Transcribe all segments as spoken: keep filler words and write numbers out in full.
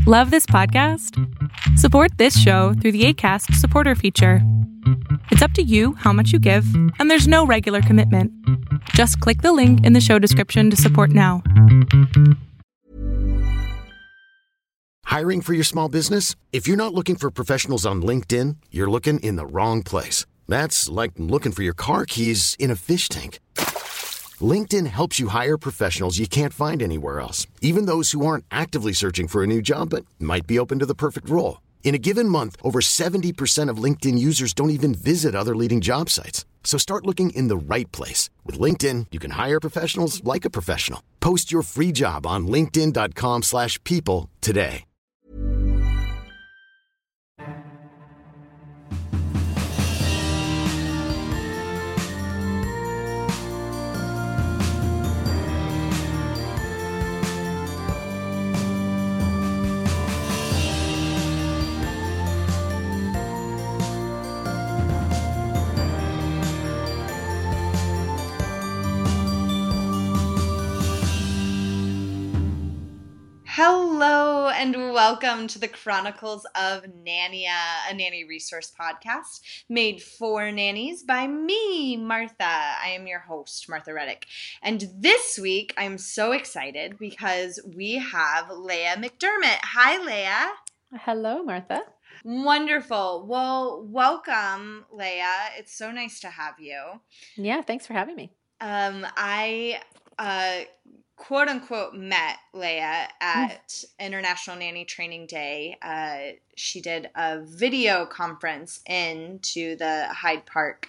Love this podcast? Support this show through the Acast supporter feature. It's up to you how much you give, and there's no regular commitment. Just click the link in the show description to support now. Hiring for your small business? If you're not looking for professionals on LinkedIn, you're looking in the wrong place. That's like looking for your car keys in a fish tank. LinkedIn helps you hire professionals you can't find anywhere else, even those who aren't actively searching for a new job but might be open to the perfect role. In a given month, over seventy percent of LinkedIn users don't even visit other leading job sites. So start looking in the right place. With LinkedIn, you can hire professionals like a professional. Post your free job on linkedin dot com slash people today. Hello and welcome to the Chronicles of Nania, a nanny resource podcast made for nannies by me, Martha. I am your host, Martha Reddick. And this week I'm so excited because we have Leah McDermott. Hi, Leah. Hello, Martha. Wonderful. Well, welcome, Leah. It's so nice to have you. Yeah, thanks for having me. Um, I uh, quote unquote met Leah at International Nanny Training Day. Uh, she did a video conference into the Hyde Park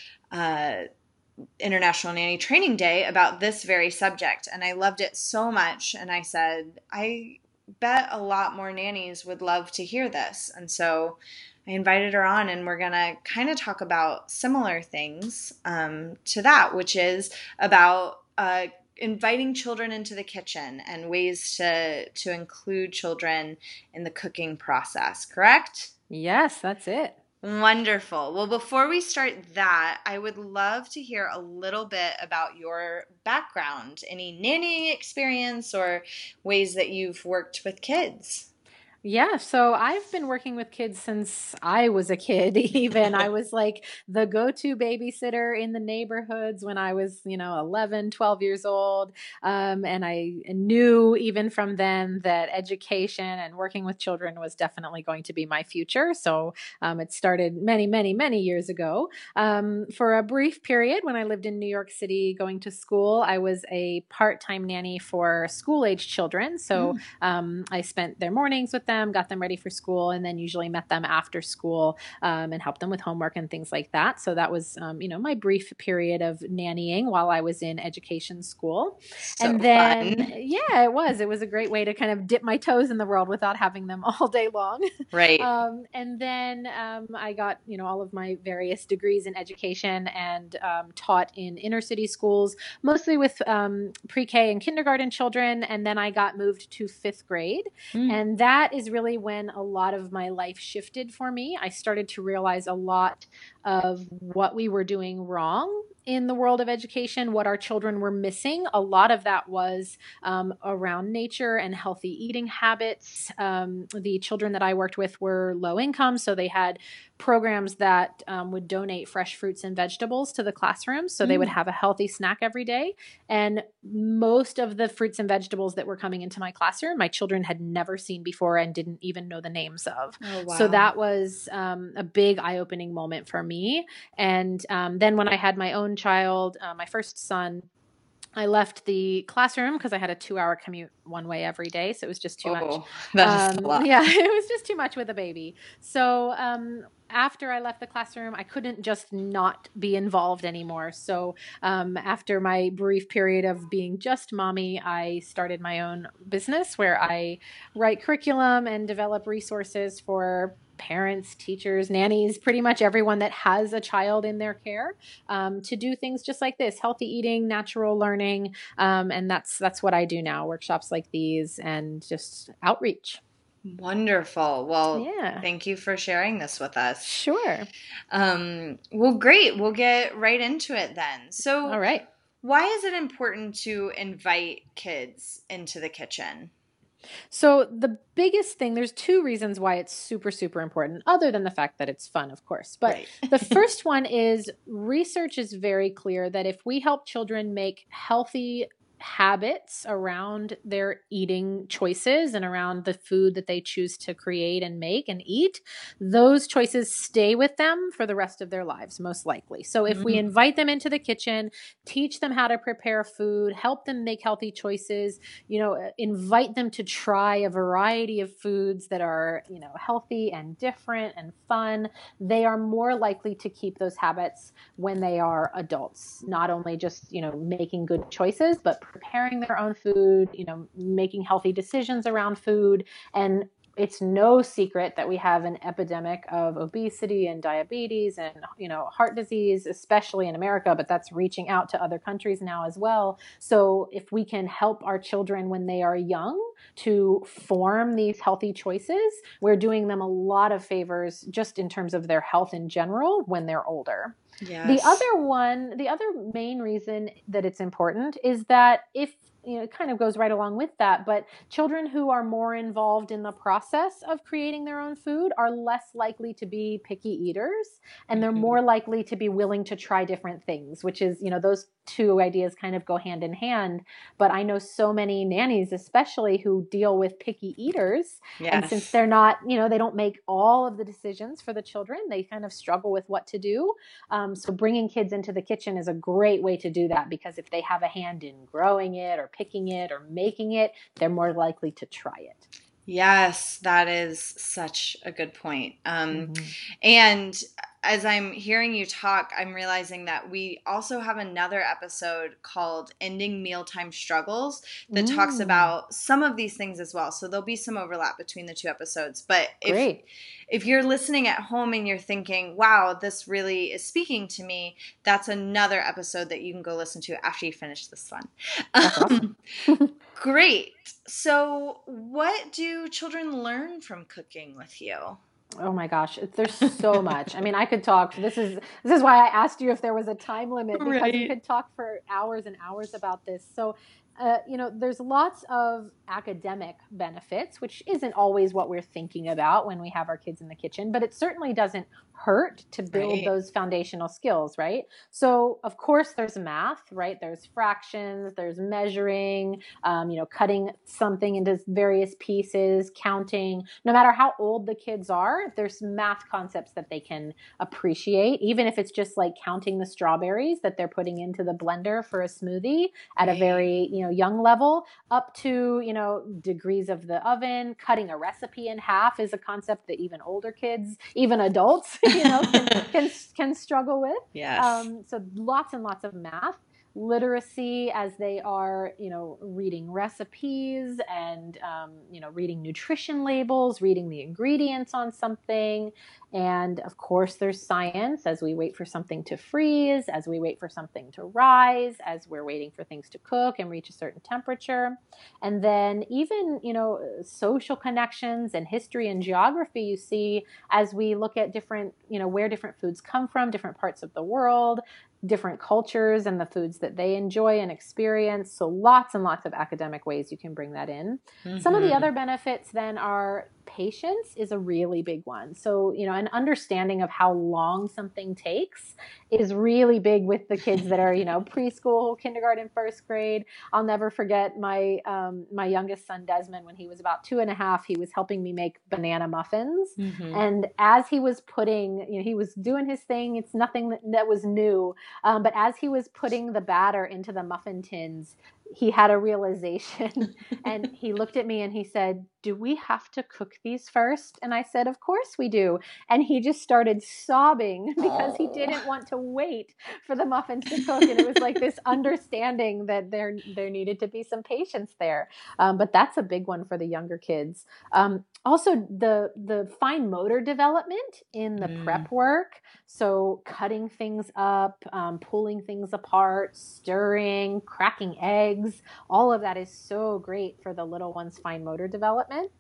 uh, International Nanny Training Day about this very subject. And I loved it so much. And I said, I bet a lot more nannies would love to hear this. And so I invited her on, and we're going to kind of talk about similar things um, to that, which is about uh, inviting children into the kitchen and ways to to include children in the cooking process, correct? Yes, that's it. Wonderful. Well, before we start that, I would love to hear a little bit about your background, any nannying experience or ways that you've worked with kids. Yeah, so I've been working with kids since I was a kid, even. I was like the go-to babysitter in the neighborhoods when I was, you know, eleven, twelve years old. Um, and I knew even from then that education and working with children was definitely going to be my future. So um, it started many, many, many years ago. Um, for a brief period when I lived in New York City going to school, I was a part-time nanny for school-age children. So mm. um, I spent their mornings with them. Them, got them ready for school, and then usually met them after school um, and helped them with homework and things like that. So that was, um, you know, my brief period of nannying while I was in education school. So and then, fun. yeah, it was. It was a great way to kind of dip my toes in the world without having them all day long. Right. um, and then um, I got, you know, all of my various degrees in education and um, taught in inner city schools, mostly with um, pre-K and kindergarten children. And then I got moved to fifth grade. Mm. And that is really when a lot of my life shifted for me. I started to realize a lot of what we were doing wrong in the world of education, what our children were missing. A lot of that was um, around nature and healthy eating habits. Um, the children that I worked with were low income, so they had programs that um, would donate fresh fruits and vegetables to the classrooms, so mm. they would have a healthy snack every day. And most of the fruits and vegetables that were coming into my classroom, my children had never seen before and didn't even know the names of. Oh, wow. So that was um, a big eye-opening moment for me. And um, then when I had my own child, uh, my first son, I left the classroom because I had a two-hour commute one way every day, so it was just too oh, much. That's um, a lot. Yeah, it was just too much with a baby. So um, after I left the classroom, I couldn't just not be involved anymore. So um, after my brief period of being just mommy, I started my own business where I write curriculum and develop resources for parents, teachers, nannies, pretty much everyone that has a child in their care, um, to do things just like this: healthy eating, natural learning. Um, and that's, that's what I do now, workshops like these and just outreach. Wonderful. Well, yeah. Thank you for sharing this with us. Sure. Um, well, great. We'll get right into it then. So, all right. Why is it important to invite kids into the kitchen? So the biggest thing, there's two reasons why it's super, super important, other than the fact that it's fun, of course. But Right. the first one is research is very clear that if we help children make healthy habits around their eating choices and around the food that they choose to create and make and eat, those choices stay with them for the rest of their lives, most likely. So if we Mm. invite them into the kitchen, teach them how to prepare food, help them make healthy choices, you know, invite them to try a variety of foods that are, you know, healthy and different and fun, they are more likely to keep those habits when they are adults, not only just, you know, making good choices, but preparing their own food, you know, making healthy decisions around food. And it's no secret that we have an epidemic of obesity and diabetes and, you know, heart disease, especially in America, but that's reaching out to other countries now as well. So if we can help our children when they are young to form these healthy choices, we're doing them a lot of favors just in terms of their health in general when they're older. Yes. The other one, the other main reason that it's important is that if, you know, it kind of goes right along with that, but children who are more involved in the process of creating their own food are less likely to be picky eaters, and they're Mhm. more likely to be willing to try different things, which is, you know, those two ideas kind of go hand in hand. But I know so many nannies, especially, who deal with picky eaters. And since Yes. they're not, you know, they don't make all of the decisions for the children, they kind of struggle with what to do. Um, so bringing kids into the kitchen is a great way to do that, because if they have a hand in growing it or picking it or making it, they're more likely to try it. Yes, that is such a good point. Um, Mhm. And as I'm hearing you talk, I'm realizing that we also have another episode called Ending Mealtime Struggles that talks Mm, about some of these things as well. So there'll be some overlap between the two episodes. But if great. if you're listening at home and you're thinking, wow, this really is speaking to me, that's another episode that you can go listen to after you finish this one. That's awesome. Great. So, what do children learn from cooking with you? Oh my gosh, it- there's so much. I mean, I could talk. This is this is why I asked you if there was a time limit, because we Right. could talk for hours and hours about this. So, uh, you know, there's lots of academic benefits, which isn't always what we're thinking about when we have our kids in the kitchen, but it certainly doesn't hurt to build Right. those foundational skills, right? So, of course, there's math, right? There's fractions, there's measuring, um, you know, cutting something into various pieces, counting. No matter how old the kids are, there's math concepts that they can appreciate, even if it's just like counting the strawberries that they're putting into the blender for a smoothie at a Right. very, you know, young level, up to, you know, degrees of the oven. Cutting a recipe in half is a concept that even older kids, even adults, you know, can, can, can struggle with. Yes. Um, so lots and lots of math. Literacy, as they are, you know, reading recipes and, um, you know, reading nutrition labels, reading the ingredients on something. And of course, there's science as we wait for something to freeze, as we wait for something to rise, as we're waiting for things to cook and reach a certain temperature. And then even, you know, social connections and history and geography you see as we look at different, you know, where different foods come from, different parts of the world, different cultures and the foods that they enjoy and experience. So lots and lots of academic ways you can bring that in. Mm-hmm. Some of the other benefits then are patience is a really big one. So, you know, an understanding of how long something takes is really big with the kids that are, you know, preschool, kindergarten, first grade. I'll never forget my um, my youngest son, Desmond, when he was about two and a half, he was helping me make banana muffins. Mm-hmm. And as he was putting, you know, he was doing his thing. It's nothing that, that was new. Um, but as he was putting the batter into the muffin tins, he had a realization and he looked at me and he said, "Do we have to cook these first?" And I said, "Of course we do." And he just started sobbing because he didn't want to wait for the muffins to cook. And it was like this understanding that there, there needed to be some patience there. Um, but that's a big one for the younger kids. Um, also, the, the fine motor development in the mm. prep work. So cutting things up, um, pulling things apart, stirring, cracking eggs. All of that is so great for the little one's fine motor development.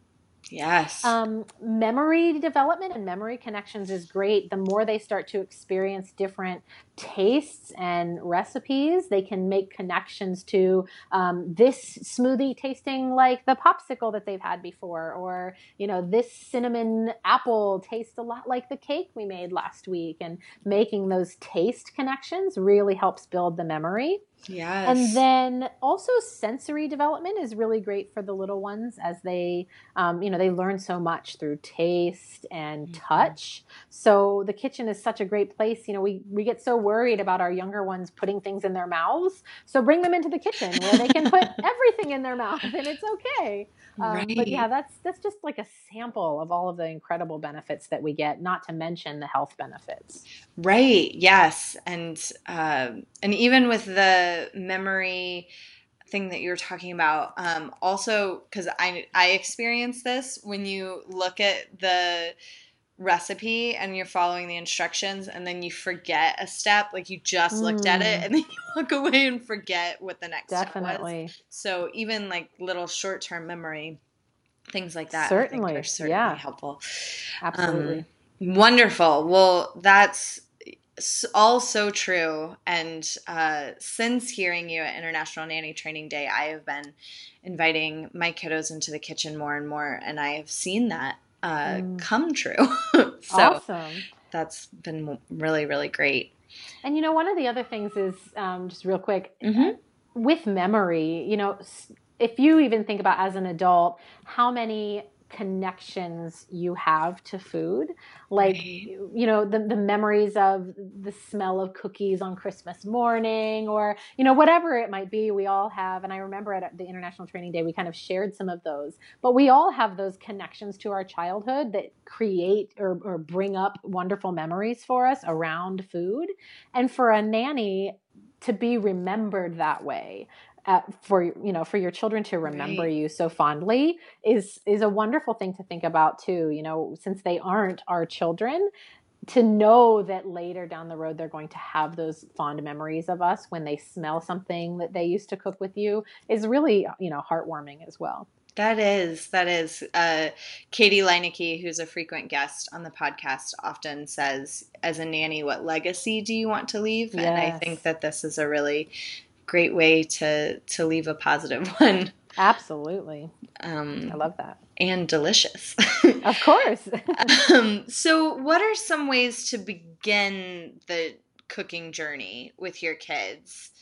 Yes. Um, memory development and memory connections is great. The more they start to experience different tastes and recipes, they can make connections to um, this smoothie tasting like the popsicle that they've had before, or, you know, this cinnamon apple tastes a lot like the cake we made last week. And making those taste connections really helps build the memory. Yes. And then also sensory development is really great for the little ones as they, um, you know, they learn so much through taste and mm-hmm. touch. So the kitchen is such a great place. You know, we, we get so worried about our younger ones putting things in their mouths. So bring them into the kitchen where they can put everything in their mouth and it's okay. Um, right. But yeah, that's, that's just like a sample of all of the incredible benefits that we get, not to mention the health benefits. Right. Yes. And, um, and even with the memory thing that you're talking about, um, also, cause I, I experienced this when you look at the recipe and you're following the instructions and then you forget a step, like you just mm. looked at it and then you walk away and forget what the next Definitely. step was. So even like little short-term memory, things like that, certainly. I think are certainly yeah. helpful. Absolutely. Um, Wonderful. Well, that's all so true. And uh, since hearing you at International Nanny Training Day, I have been inviting my kiddos into the kitchen more and more, and I have seen that uh, mm. come true. So awesome. That's been really, really great. And, you know, one of the other things is, um, just real quick, mm-hmm. uh, with memory, you know, if you even think about as an adult, how many connections you have to food, like, right. you know, the, the memories of the smell of cookies on Christmas morning, or, you know, whatever it might be, we all have. And I remember at the International Training Day, we kind of shared some of those, but we all have those connections to our childhood that create or, or bring up wonderful memories for us around food. And for a nanny to be remembered that way, Uh, for, you know, for your children to remember right. you so fondly is, is a wonderful thing to think about too. You know, since they aren't our children, to know that later down the road, they're going to have those fond memories of us when they smell something that they used to cook with you is really, you know, heartwarming as well. That is, that is. Uh, Katie Leineke, who's a frequent guest on the podcast, often says, as a nanny, what legacy do you want to leave? Yes. And I think that this is a really great way to to leave a positive one. Absolutely. Um, I love that. And delicious. Of course. um, so what are some ways to begin the cooking journey with your kids?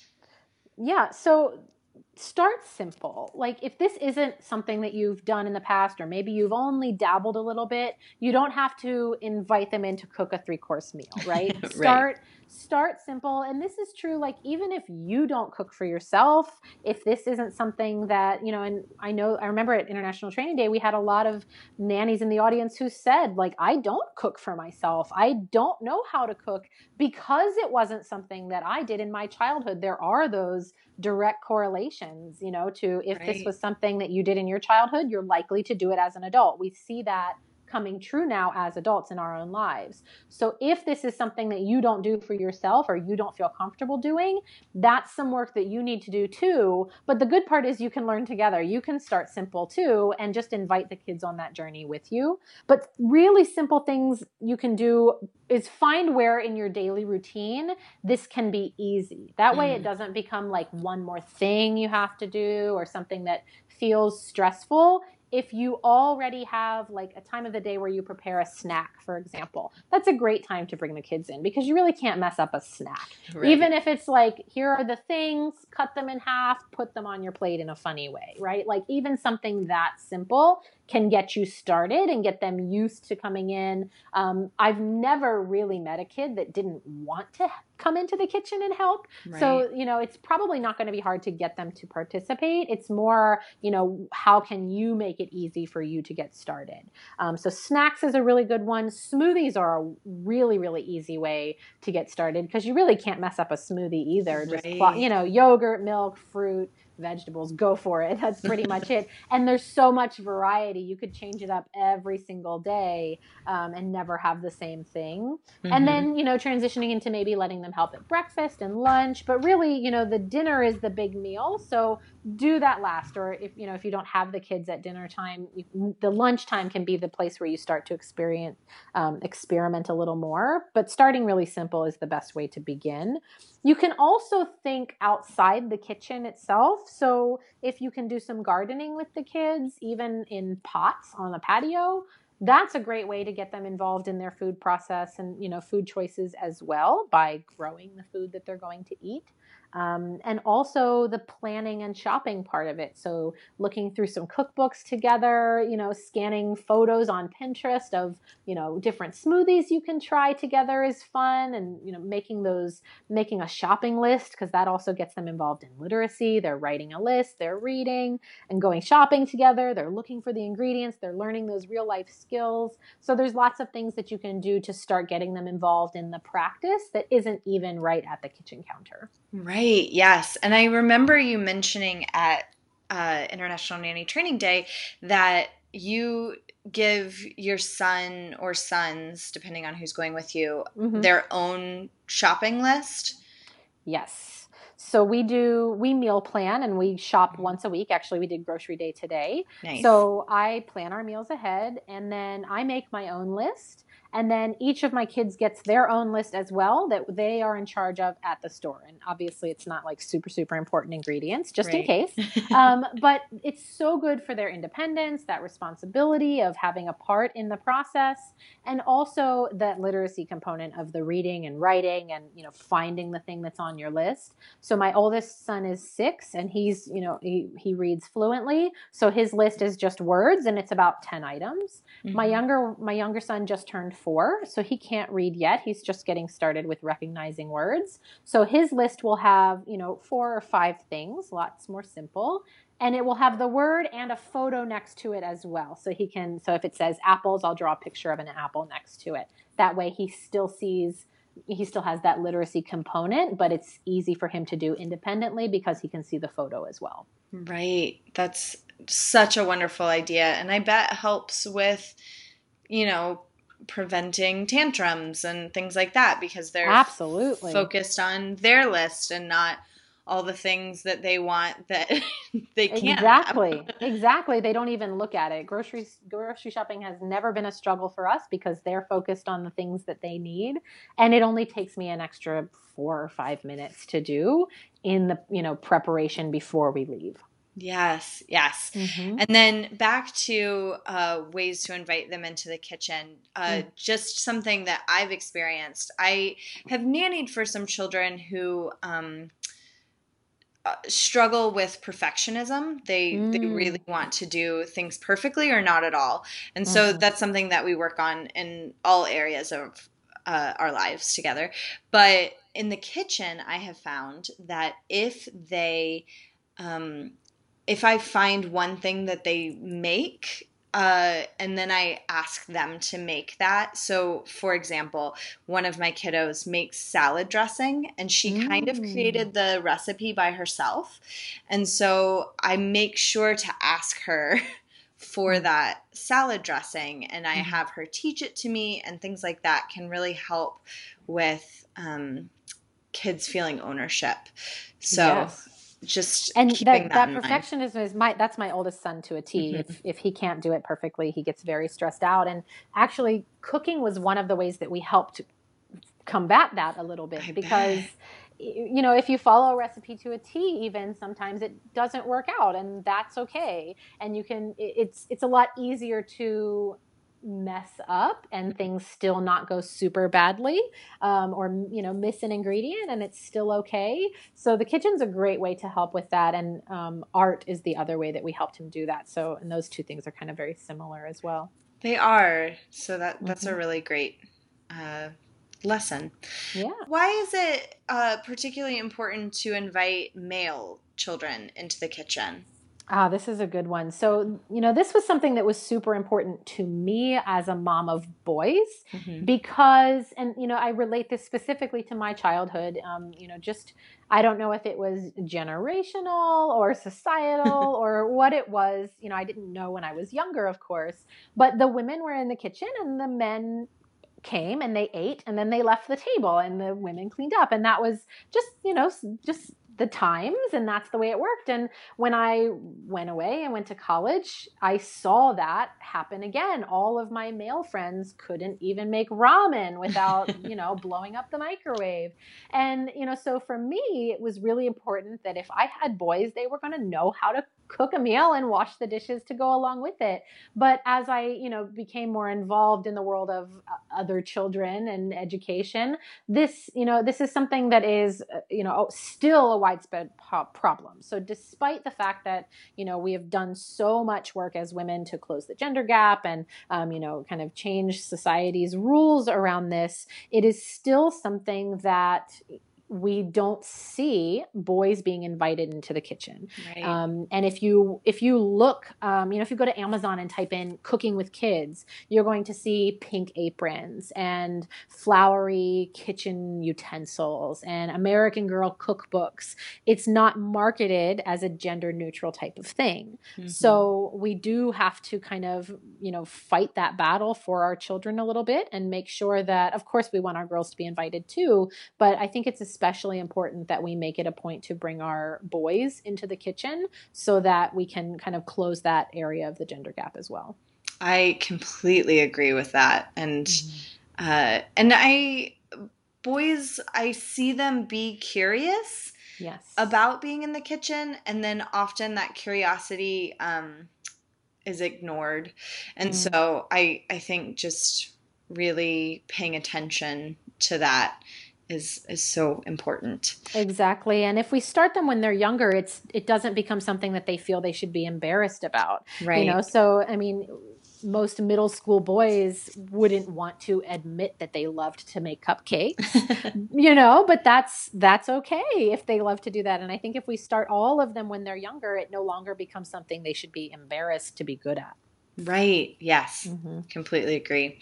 Yeah, so start simple. Like if this isn't something that you've done in the past, or maybe you've only dabbled a little bit, you don't have to invite them in to cook a three-course meal, right? right. Start Start simple. And this is true, like, even if you don't cook for yourself, if this isn't something that, you know, and I know, I remember at International Training Day, we had a lot of nannies in the audience who said, like, I don't cook for myself. I don't know how to cook because it wasn't something that I did in my childhood. There are those direct correlations, you know, to if right. this was something that you did in your childhood, you're likely to do it as an adult. We see that coming true now as adults in our own lives. So if this is something that you don't do for yourself or you don't feel comfortable doing, that's some work that you need to do too. But the good part is you can learn together. You can start simple too and just invite the kids on that journey with you. But really simple things you can do is find where in your daily routine this can be easy. That way mm. it doesn't become like one more thing you have to do or something that feels stressful. If you already have like a time of the day where you prepare a snack, for example, that's a great time to bring the kids in because you really can't mess up a snack. Right. Even if it's like, here are the things, cut them in half, put them on your plate in a funny way, right? Like even something that simple can get you started and get them used to coming in. Um, I've never really met a kid that didn't want to come into the kitchen and help. Right. So, you know, it's probably not going to be hard to get them to participate. It's more, you know, how can you make it easy for you to get started? Um, so snacks is a really good one. Smoothies are a really, really easy way to get started because you really can't mess up a smoothie either. Just, right. you know, yogurt, milk, fruit, vegetables, go for it. That's pretty much it. And there's so much variety. You could change it up every single day um, and never have the same thing. Mm-hmm. And then, you know, transitioning into maybe letting them help at breakfast and lunch. But really, you know, the dinner is the big meal. So do that last. Or if, you know, if you don't have the kids at dinner time, you, the lunchtime can be the place where you start to experience, um, experiment a little more. But starting really simple is the best way to begin. You can also think outside the kitchen itself. So if you can do some gardening with the kids, even in pots on a patio, that's a great way to get them involved in their food process and, you know, food choices as well by growing the food that they're going to eat. Um, and also the planning and shopping part of it. So looking through some cookbooks together, you know, scanning photos on Pinterest of, you know, different smoothies you can try together is fun. And, you know, making those, making a shopping list, because that also gets them involved in literacy. They're writing a list, they're reading and going shopping together. They're looking for the ingredients. They're learning those real life skills. So there's lots of things that you can do to start getting them involved in the practice that isn't even right at the kitchen counter. Right. Yes. And I remember you mentioning at uh, International Nanny Training Day that you give your son or sons, depending on who's going with you, mm-hmm. their own shopping list. Yes. So we do, we meal plan and we shop once a week. Actually, we did grocery day today. Nice. So I plan our meals ahead and then I make my own list. And then each of my kids gets their own list as well that they are in charge of at the store. And obviously it's not like super, super important ingredients, just right. in case. Um, but it's so good for their independence, that responsibility of having a part in the process, and also that literacy component of the reading and writing and, you know, finding the thing that's on your list. So my oldest son is six and he's, you know, he, he reads fluently. So his list is just words and it's about ten items. Mm-hmm. My younger, my younger son just turned four, so he can't read yet. He's just getting started with recognizing words. So his list will have, you know, four or five things, lots more simple. And it will have the word and a photo next to it as well. So he can, so if it says apples, I'll draw a picture of an apple next to it. That way he still sees, he still has that literacy component, but it's easy for him to do independently because he can see the photo as well. Right. That's such a wonderful idea. And I bet it helps with, you know, preventing tantrums and things like that because they're absolutely focused on their list and not all the things that they want that they can't exactly have. Exactly. They don't even look at it. Grocery grocery shopping has never been a struggle for us because they're focused on the things that they need, and it only takes me an extra four or five minutes to do in the, you know, preparation before we leave. Yes, yes. Mm-hmm. And then back to uh, ways to invite them into the kitchen. Uh, mm. Just something that I've experienced. I have nannied for some children who um, uh, struggle with perfectionism. They mm. they really want to do things perfectly or not at all. And so mm-hmm. that's something that we work on in all areas of uh, our lives together. But in the kitchen, I have found that if they um, if I find one thing that they make, uh, and then I ask them to make that. So, for example, one of my kiddos makes salad dressing, and she mm. kind of created the recipe by herself. And so I make sure to ask her for that salad dressing, and I have her teach it to me, and things like that can really help with um, kids feeling ownership. So. Yes. Just and that, that, that perfectionism is my that's my oldest son to a T. Mm-hmm. If if he can't do it perfectly, he gets very stressed out. And actually, cooking was one of the ways that we helped combat that a little bit I because, bet. you know, if you follow a recipe to a T, even sometimes it doesn't work out, and that's okay. And you can it's it's a lot easier to mess up and things still not go super badly, um, or, you know, miss an ingredient and it's still okay. So the kitchen's a great way to help with that. And um, art is the other way that we helped him do that. So, and those two things are kind of very similar as well. They are. So that that's mm-hmm. a really great uh, lesson. Yeah. Why is it uh, particularly important to invite male children into the kitchen? Ah, this is a good one. So, you know, this was something that was super important to me as a mom of boys mm-hmm. because, and, you know, I relate this specifically to my childhood. Um, you know, just, I don't know if it was generational or societal or what it was. You know, I didn't know when I was younger, of course, but the women were in the kitchen and the men came and they ate and then they left the table and the women cleaned up. And that was just, you know, just the times, and that's the way it worked. And when I went away and went to college, I saw that happen again. All of my male friends couldn't even make ramen without, you know, blowing up the microwave. And, you know, so for me, it was really important that if I had boys, they were going to know how to cook a meal and wash the dishes to go along with it. But as I, you know, became more involved in the world of other children and education, this, you know, this is something that is, you know, still a widespread po- problem. So despite the fact that, you know, we have done so much work as women to close the gender gap and, um, you know, kind of change society's rules around this, it is still something that we don't see boys being invited into the kitchen. Right. Um, and if you if you look, um, you know, if you go to Amazon and type in cooking with kids, you're going to see pink aprons and flowery kitchen utensils and American Girl cookbooks. It's not marketed as a gender neutral type of thing. Mm-hmm. So we do have to kind of, you know, fight that battle for our children a little bit and make sure that, of course, we want our girls to be invited too, but I think it's especially important that we make it a point to bring our boys into the kitchen so that we can kind of close that area of the gender gap as well. I completely agree with that. And, mm-hmm. uh, and I, boys, I see them be curious yes. about being in the kitchen. And then often that curiosity, um, is ignored. And mm. so I, I think just really paying attention to that is is so important. Exactly. And if we start them when they're younger, it's it doesn't become something that they feel they should be embarrassed about. Right. You know, so I mean, most middle school boys wouldn't want to admit that they loved to make cupcakes, you know, but that's that's okay if they love to do that. And I think if we start all of them when they're younger, it no longer becomes something they should be embarrassed to be good at. Right. Yes. Mm-hmm. Completely agree.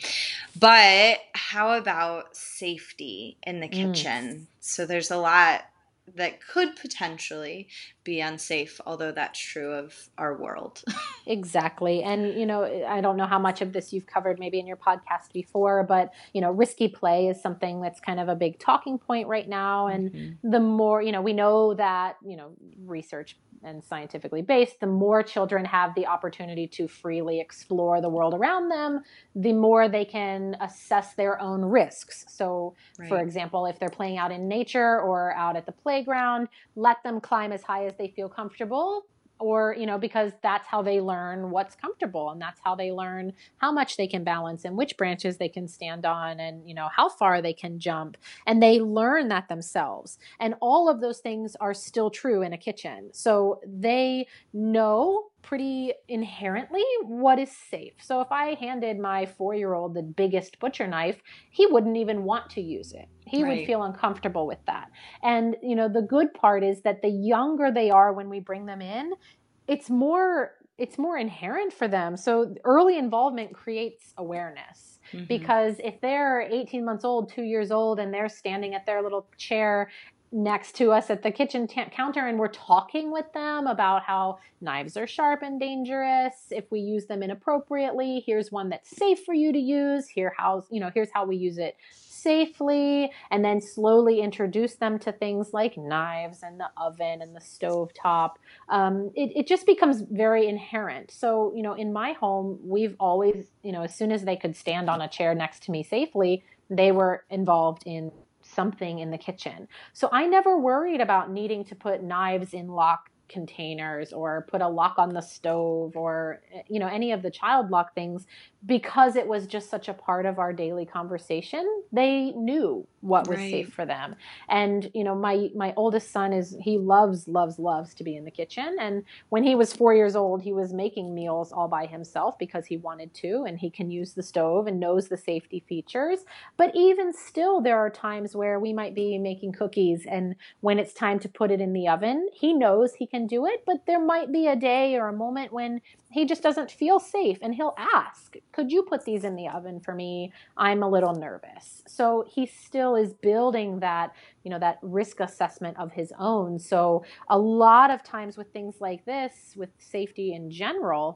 But how about safety in the kitchen? Mm. So there's a lot that could potentially be unsafe, although that's true of our world. Exactly. And, you know, I don't know how much of this you've covered maybe in your podcast before, but, you know, risky play is something that's kind of a big talking point right now. And mm-hmm. the more, you know, we know that, you know, research and scientifically based, the more children have the opportunity to freely explore the world around them, the more they can assess their own risks. So, right. for example, if they're playing out in nature or out at the playground, let them climb as high as they feel comfortable. Or, you know, because that's how they learn what's comfortable, and that's how they learn how much they can balance and which branches they can stand on and, you know, how far they can jump. And they learn that themselves. And all of those things are still true in a kitchen. So they know pretty inherently what is safe. So if I handed my four-year-old the biggest butcher knife, he wouldn't even want to use it. He right. would feel uncomfortable with that. And, you know, the good part is that the younger they are when we bring them in, it's more it's more inherent for them. So early involvement creates awareness. Mm-hmm. Because if they're eighteen months old, two years old, and they're standing at their little chair next to us at the kitchen t- counter and we're talking with them about how knives are sharp and dangerous, if we use them inappropriately, here's one that's safe for you to use, here how, you know, here's how we use it safely, and then slowly introduce them to things like knives and the oven and the stove top. Um, it, it just becomes very inherent. So, you know, in my home, we've always, you know, as soon as they could stand on a chair next to me safely, they were involved in something in the kitchen. So I never worried about needing to put knives in lock containers or put a lock on the stove or, you know, any of the child lock things, because it was just such a part of our daily conversation. They knew what was right. safe for them. And, you know, my, my oldest son is, he loves, loves, loves to be in the kitchen. And when he was four years old, he was making meals all by himself because he wanted to, and he can use the stove and knows the safety features. But even still, there are times where we might be making cookies, and when it's time to put it in the oven, he knows he can do it, but there might be a day or a moment when he just doesn't feel safe, and he'll ask, could you put these in the oven for me? I'm a little nervous. So he still is building that, you know, that risk assessment of his own. So a lot of times with things like this, with safety in general,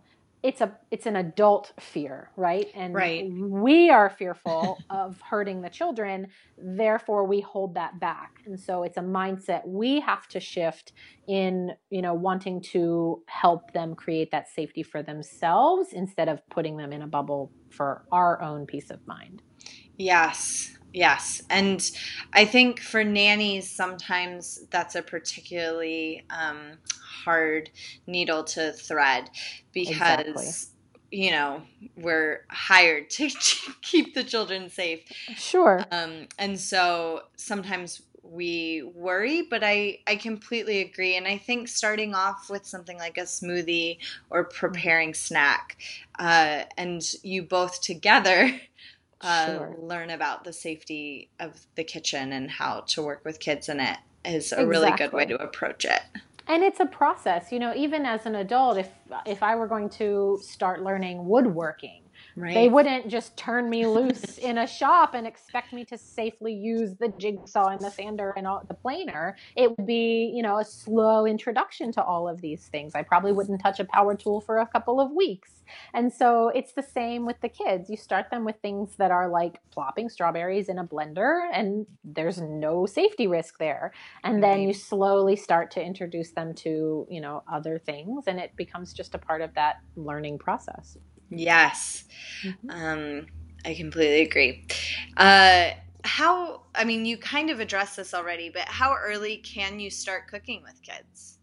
it's a it's an adult fear, right? And right. we are fearful of hurting the children, therefore we hold that back. And so it's a mindset we have to shift in, you know, wanting to help them create that safety for themselves instead of putting them in a bubble for our own peace of mind. Yes. Yes. And I think for nannies, sometimes that's a particularly um, hard needle to thread because, exactly. you know, we're hired to keep the children safe. Sure. Um, and so sometimes we worry, but I, I completely agree. And I think starting off with something like a smoothie or preparing snack, uh, and you both together Uh, sure. learn about the safety of the kitchen and how to work with kids in it is a exactly. really good way to approach it. And it's a process, you know, even as an adult, if if I were going to start learning woodworking, right. they wouldn't just turn me loose in a shop and expect me to safely use the jigsaw and the sander and all, the planer. It would be, you know, a slow introduction to all of these things. I probably wouldn't touch a power tool for a couple of weeks. And so it's the same with the kids. You start them with things that are like plopping strawberries in a blender, and there's no safety risk there. And then you slowly start to introduce them to, you know, other things, and it becomes just a part of that learning process. Yes. Mm-hmm. Um, I completely agree. Uh, how, I mean, you kind of addressed this already, but how early can you start cooking with kids?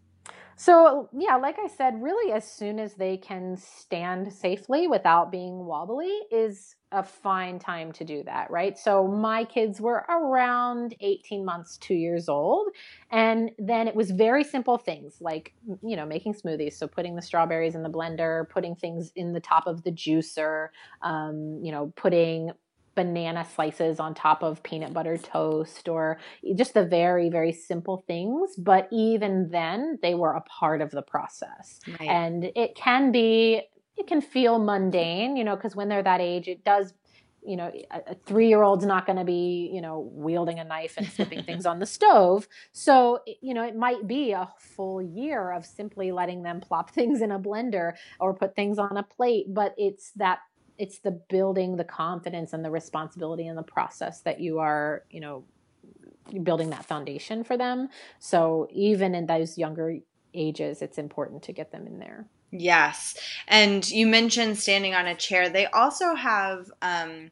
So, yeah, like I said, really as soon as they can stand safely without being wobbly is a fine time to do that, right? So my kids were around eighteen months, two years old. And then it was very simple things like, you know, making smoothies. So putting the strawberries in the blender, putting things in the top of the juicer, um, you know, putting banana slices on top of peanut butter toast, or just the very, very simple things. But even then, they were a part of the process. Right. And it can be, it can feel mundane, you know, because when they're that age, it does, you know, a, a three-year-old's not going to be, you know, wielding a knife and flipping things on the stove. So, you know, it might be a full year of simply letting them plop things in a blender or put things on a plate. But it's that It's the building the confidence and the responsibility in the process that you are, you know, building that foundation for them. So even in those younger ages, it's important to get them in there. Yes. And you mentioned standing on a chair. They also have um,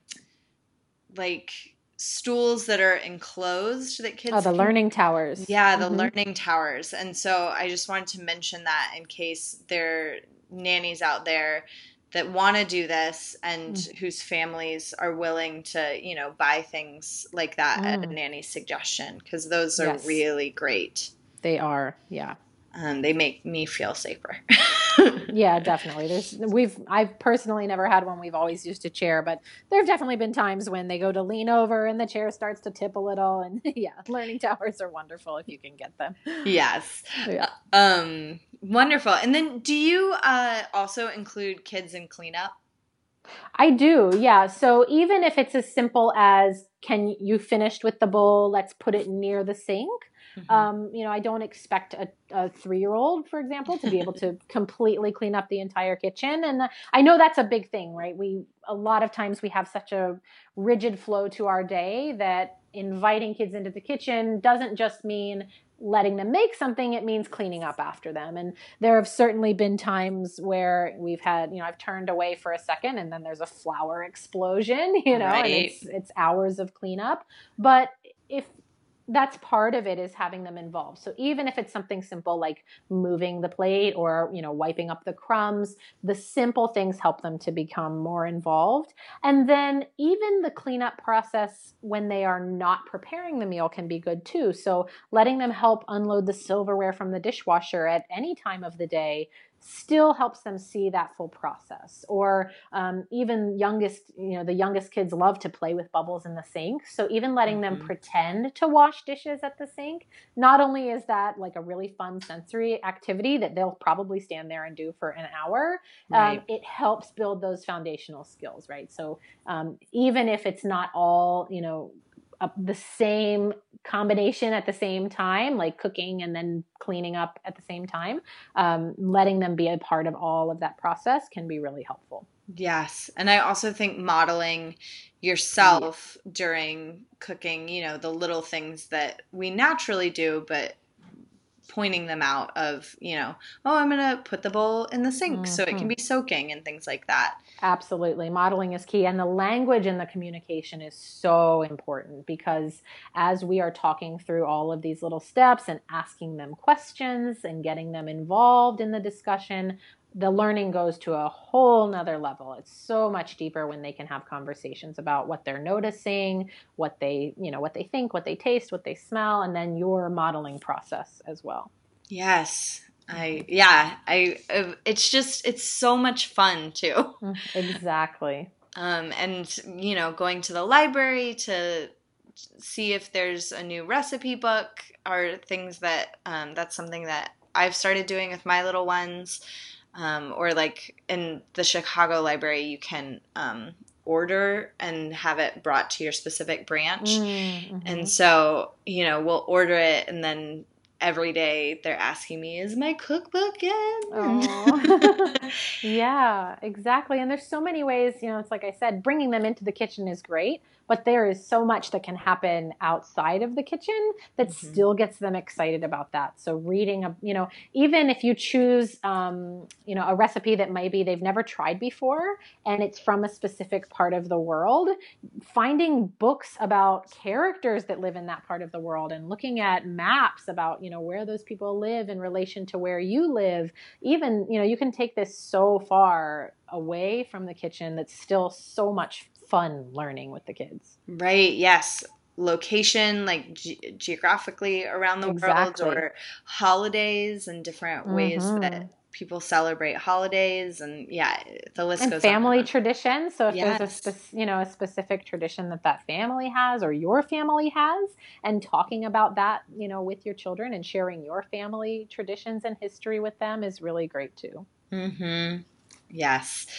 like stools that are enclosed that kids Oh, the can... learning towers. Yeah, the mm-hmm. learning towers. And so I just wanted to mention that in case there are nannies out there that want to do this and mm. whose families are willing to, you know, buy things like that mm. at a nanny's suggestion, because those are yes. really great. They are, yeah. Um, they make me feel safer. Yeah, definitely. There's we've I've personally never had one. We've always used a chair, but there have definitely been times when they go to lean over and the chair starts to tip a little. And yeah, learning towers are wonderful if you can get them. Yes. Yeah. Um, wonderful. And then do you uh, also include kids in cleanup? I do, yeah. So even if it's as simple as, can you finished with the bowl? Let's put it near the sink. Mm-hmm. Um, you know, I don't expect a, a three-year-old, for example, to be able to completely clean up the entire kitchen. And uh, I know that's a big thing, right? We, a lot of times we have such a rigid flow to our day that inviting kids into the kitchen doesn't just mean letting them make something, it means cleaning up after them. And there have certainly been times where we've had, you know, I've turned away for a second and then there's a flour explosion, you know, right. and it's, it's hours of cleanup. But if that's part of it, is having them involved. So even if it's something simple like moving the plate or, you know, wiping up the crumbs, the simple things help them to become more involved. And then even the cleanup process when they are not preparing the meal can be good too. So letting them help unload the silverware from the dishwasher at any time of the day still helps them see that full process. Or um, even youngest, you know, the youngest kids love to play with bubbles in the sink. So even letting mm-hmm. them pretend to wash dishes at the sink, not only is that like a really fun sensory activity that they'll probably stand there and do for an hour, right. um, it helps build those foundational skills, right? So um, even if it's not all, you know, Uh, the same combination at the same time, like cooking and then cleaning up at the same time, um, letting them be a part of all of that process can be really helpful. Yes. And I also think modeling yourself yeah. during cooking, you know, the little things that we naturally do, but pointing them out of, you know, oh, I'm going to put the bowl in the sink mm-hmm. so it can be soaking and things like that. Absolutely. Modeling is key. And the language and the communication is so important, because as we are talking through all of these little steps and asking them questions and getting them involved in the discussion, the learning goes to a whole nother level. It's so much deeper when they can have conversations about what they're noticing, what they, you know, what they think, what they taste, what they smell, and then your modeling process as well. Yes. I, yeah, I, it's just, it's so much fun too. Exactly. Um, and, you know, going to the library to see if there's a new recipe book are things that, um, that's something that I've started doing with my little ones. Um, or like in the Chicago library, you can um, order and have it brought to your specific branch. Mm-hmm. And so, you know, we'll order it, and then every day they're asking me, is my cookbook in? Oh. Yeah, exactly. And there's so many ways, you know, it's like I said, bringing them into the kitchen is great, but there is so much that can happen outside of the kitchen that mm-hmm. still gets them excited about that. So reading, a, you know, even if you choose, um, you know, a recipe that maybe they've never tried before and it's from a specific part of the world, finding books about characters that live in that part of the world and looking at maps about, you know, where those people live in relation to where you live. Even, you know, you can take this so far away from the kitchen that's still so much fun learning with the kids. Right. Yes. Location, like ge- geographically around the exactly. world, or holidays and different mm-hmm. ways that people celebrate holidays, and yeah, the list and goes family on. Tradition. So if yes. there's a spe- you know a specific tradition that that family has or your family has, and talking about that, you know, with your children and sharing your family traditions and history with them is really great too. Mm-hmm. Yes.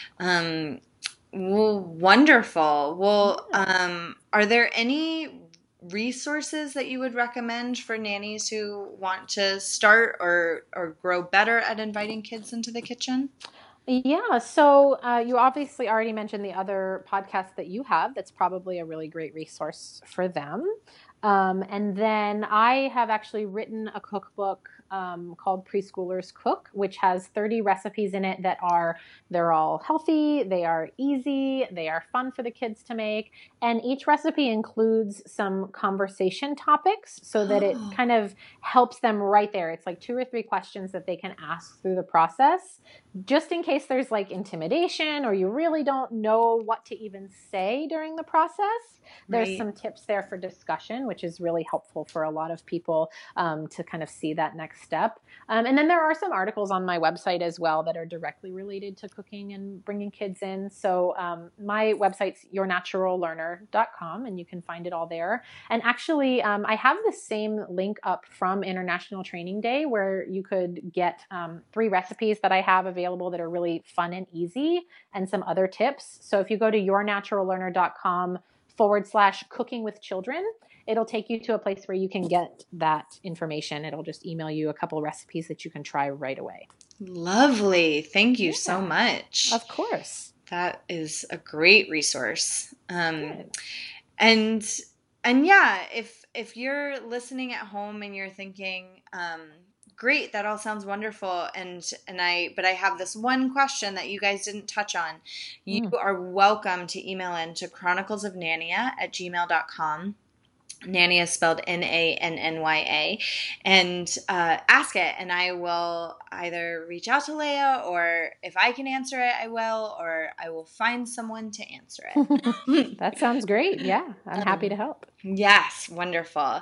Um, well, wonderful. Well, um, are there any resources that you would recommend for nannies who want to start or, or grow better at inviting kids into the kitchen? Yeah. So uh, you obviously already mentioned the other podcast that you have. That's probably a really great resource for them. Um, and then I have actually written a cookbook um, called Preschoolers Cook, which has thirty recipes in it that are, they're all healthy, they are easy, they are fun for the kids to make. And each recipe includes some conversation topics so that it kind of helps them right there. It's like two or three questions that they can ask through the process, just in case there's like intimidation or you really don't know what to even say during the process. There's right. some tips there for discussion, which is really helpful for a lot of people um, to kind of see that next step. Um, and then there are some articles on my website as well that are directly related to cooking and bringing kids in. So um, my website's your natural learner dot com, and you can find it all there. And actually, um, I have the same link up from International Training Day, where you could get um, three recipes that I have available that are really fun and easy, and some other tips. So if you go to your natural learner dot com forward slash cooking with children, it'll take you to a place where you can get that information. It'll just email you a couple of recipes that you can try right away. Lovely. Thank you yeah. so much. Of course. That is a great resource. Um, and, and yeah, if, if you're listening at home and you're thinking, um, great, that all sounds wonderful, and and I but I have this one question that you guys didn't touch on. You mm. are welcome to email in to chronicles of nanya at gmail dot com. Nanya is spelled N A N N Y A, and uh, ask it, and I will either reach out to Leah, or if I can answer it, I will, or I will find someone to answer it. That sounds great. Yeah, I'm um, happy to help. Yes, wonderful.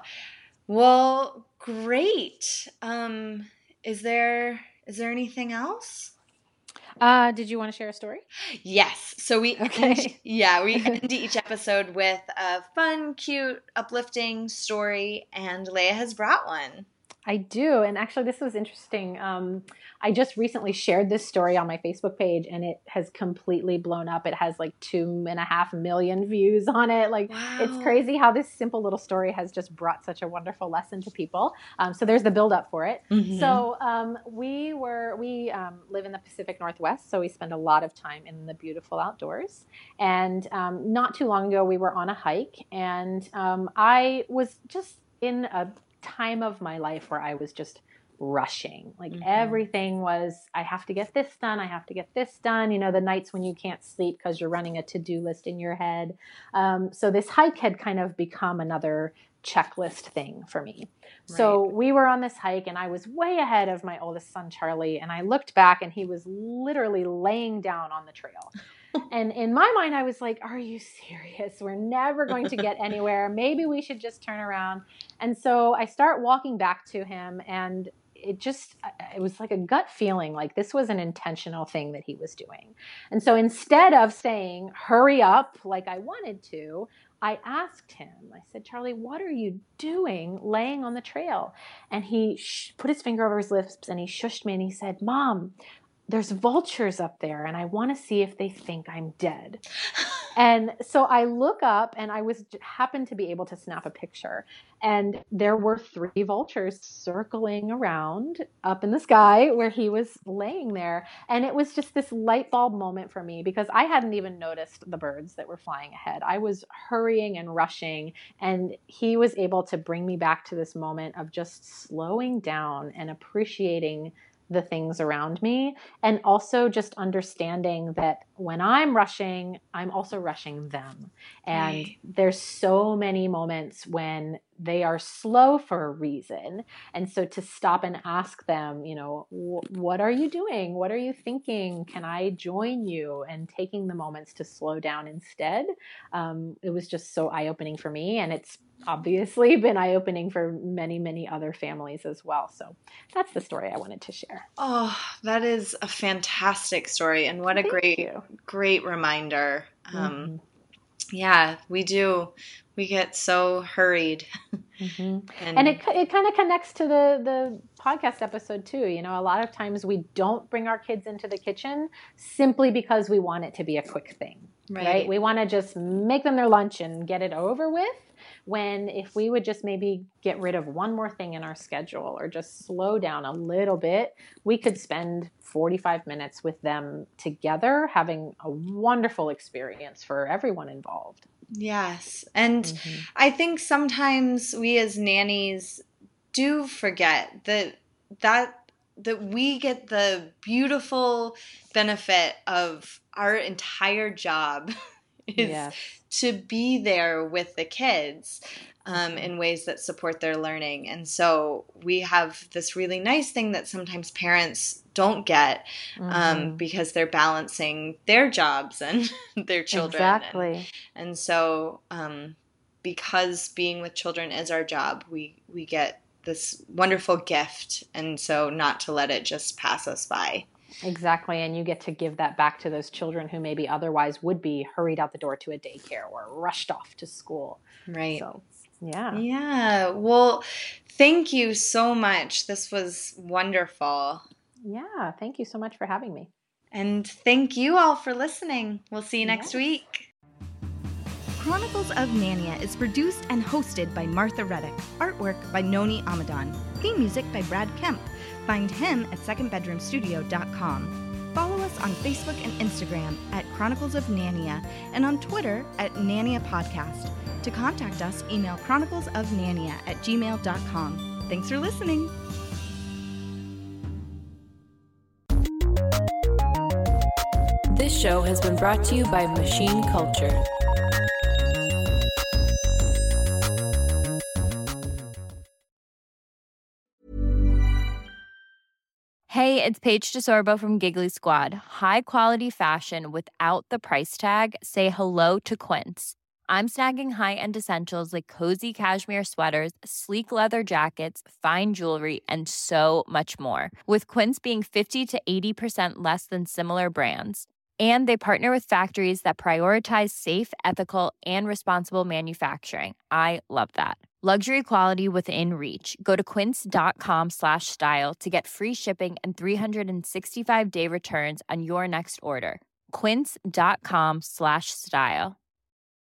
Well, great. Um, is there is there anything else? Uh, did you want to share a story? Yes. So we okay. end, yeah, we end each episode with a fun, cute, uplifting story, and Leah has brought one. I do. And actually, this was interesting. Um, I just recently shared this story on my Facebook page, and it has completely blown up. It has like two and a half million views on it. Like, wow. It's crazy how this simple little story has just brought such a wonderful lesson to people. Um, so there's the build up for it. Mm-hmm. So um, we were, we um, live in the Pacific Northwest, so we spend a lot of time in the beautiful outdoors. And um, not too long ago, we were on a hike, and um, I was just in a time of my life where I was just rushing. Like mm-hmm. everything was, I have to get this done. I have to get this done. You know, the nights when you can't sleep because you're running a to-do list in your head. Um, so this hike had kind of become another checklist thing for me. Right. So we were on this hike, and I was way ahead of my oldest son, Charlie. And I looked back, and he was literally laying down on the trail. And in my mind, I was like, are you serious? We're never going to get anywhere. Maybe we should just turn around. And so I start walking back to him, and it just, it was like a gut feeling, like this was an intentional thing that he was doing. And so instead of saying, hurry up, like I wanted to, I asked him, I said, Charlie, what are you doing laying on the trail? And he sh- put his finger over his lips, and he shushed me, and he said, Mom, there's vultures up there, and I want to see if they think I'm dead. And so I look up, and I was happened to be able to snap a picture, and there were three vultures circling around up in the sky where he was laying there. And it was just this light bulb moment for me, because I hadn't even noticed the birds that were flying ahead. I was hurrying and rushing, and he was able to bring me back to this moment of just slowing down and appreciating the things around me, and also just understanding that when I'm rushing, I'm also rushing them. And right. There's so many moments when they are slow for a reason. And so to stop and ask them, you know, what are you doing? What are you thinking? Can I join you? And taking the moments to slow down instead. Um, it was just so eye-opening for me. And it's obviously been eye-opening for many, many other families as well. So that's the story I wanted to share. Oh, that is a fantastic story. And what a Thank great, you. great reminder. Um, mm-hmm. Yeah, we do. We get so hurried. Mm-hmm. And, and it it kind of connects to the, the podcast episode too. You know, a lot of times we don't bring our kids into the kitchen simply because we want it to be a quick thing, right? right? We want to just make them their lunch and get it over with. When if we would just maybe get rid of one more thing in our schedule, or just slow down a little bit, we could spend forty-five minutes with them together, having a wonderful experience for everyone involved. Yes. And mm-hmm. I think sometimes we as nannies do forget that that that we get the beautiful benefit of our entire job is yes. to be there with the kids um, in ways that support their learning. And so we have this really nice thing that sometimes parents don't get um, mm-hmm. because they're balancing their jobs and their children. Exactly. And, and so um, because being with children is our job, we, we get this wonderful gift. And so not to let it just pass us by. Exactly. And you get to give that back to those children who maybe otherwise would be hurried out the door to a daycare or rushed off to school. Right. So, yeah. Yeah. Well, thank you so much. This was wonderful. Yeah. Thank you so much for having me. And thank you all for listening. We'll see you next yes. week. Chronicles of Nania is produced and hosted by Martha Reddick. Artwork by Noni Amadan. Theme music by Brad Kemp. Find him at second bedroom studio dot com. Follow us on Facebook and Instagram at Chronicles of Nania and on Twitter at Nania Podcast. To contact us, email chroniclesofnania at gmail dot com. Thanks for listening. This show has been brought to you by Machine Culture. Hey, it's Paige DeSorbo from Giggly Squad. High quality fashion without the price tag. Say hello to Quince. I'm snagging high-end essentials like cozy cashmere sweaters, sleek leather jackets, fine jewelry, and so much more. With Quince being fifty to eighty percent less than similar brands. And they partner with factories that prioritize safe, ethical, and responsible manufacturing. I love that. Luxury quality within reach. Go to quince.com slash style to get free shipping and three sixty-five day returns on your next order. Quince.com slash style.